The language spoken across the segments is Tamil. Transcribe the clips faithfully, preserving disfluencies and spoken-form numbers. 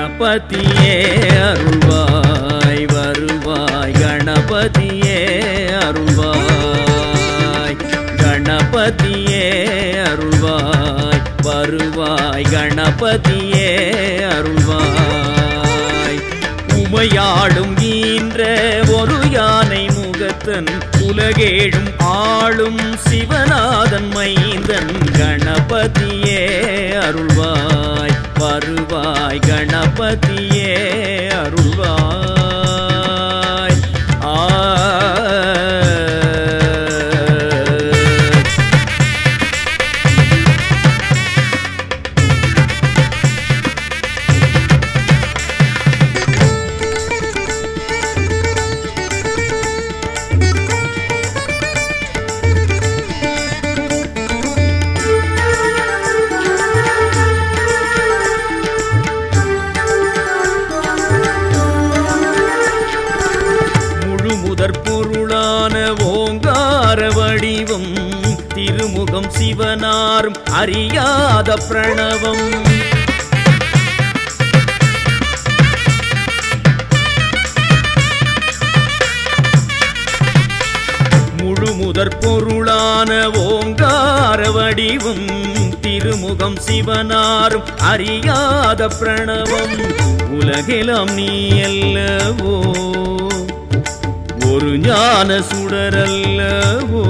கணபதியே அருள்வாய் வருவாய் கணபதியே அருள்வாய் கணபதியே அருள்வாய் வருவாய் கணபதியே அருள்வாய் உமையாடும் ஈன்ற ஒரு யானை முகத்தன் உலகேழும் ஆளும் சிவநாதன் மைந்தன் கணபதியே அருள்வாய் வருவாய் கணபதியே அருள்வாய் ஆ பொருளான ஓங்கார வடிவம் திருமுகம் சிவனாரும் அறியாத பிரணவம் முழுமுதற் பொருளான ஓங்கார வடிவம் திருமுகம் சிவனாரும் அறியாத பிரணவம் உலகெல்லாம் நீ அல்லவோ ஒரு ஞான சுடரல்லவோ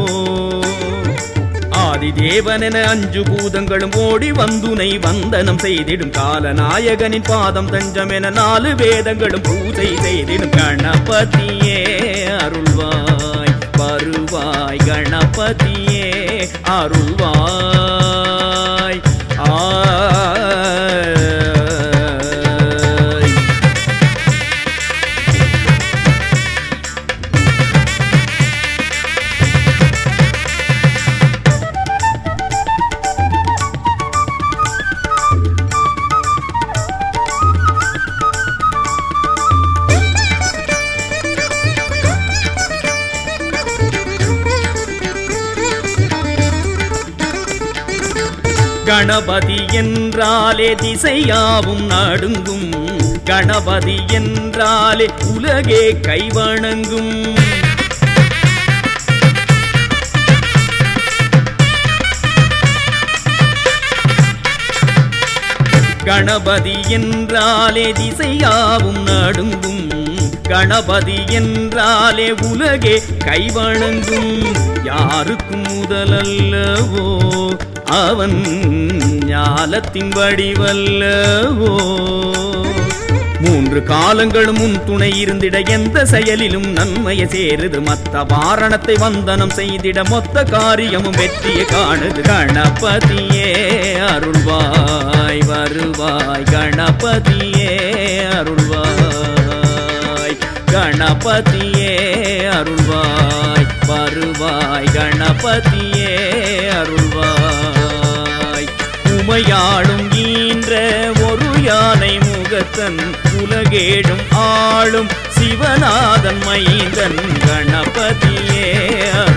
ஆதிதேவனென அஞ்சு பூதங்களும் ஓடி வந்துனை வந்தனம் செய்திடும் காலநாயகனின் பாதம் தஞ்சம் என நாலு வேதங்களும் பூஜை செய்திடும் கணபதியே அருள்வாய் வருவாய் கணபதியே அருள்வாய் ஆ கணபதி என்றாலே திசையாவும் நடுங்கும் கணபதி என்றாலே உலகே கைவணங்கும் கணபதி என்றாலே திசையாவும் நடுங்கும் கணபதி என்றாலே உலகே கைவணங்கும் யாருக்கும் முதலல்லவோ அவன் ஞாலத்தின் வடிவல்லவோ மூன்று காலங்களும் முன் துணை இருந்திட எந்த செயலிலும் நன்மையை சேருது மத்த வாரணத்தை வந்தனம் செய்திட மொத்த காரியமும் வெற்றியை காணுது கணபதியே அருள்வாய் வருவாய் கணபதியே அருள்வாய் கணபதியே அருள்வாய் வருவாய் கணபதியே அருள்வாய் உமையாடும் ஈன்ற ஒரு யானை முகத்தன் உலகேடும் ஆளும் சிவநாதன் மைந்தன் கணபதியே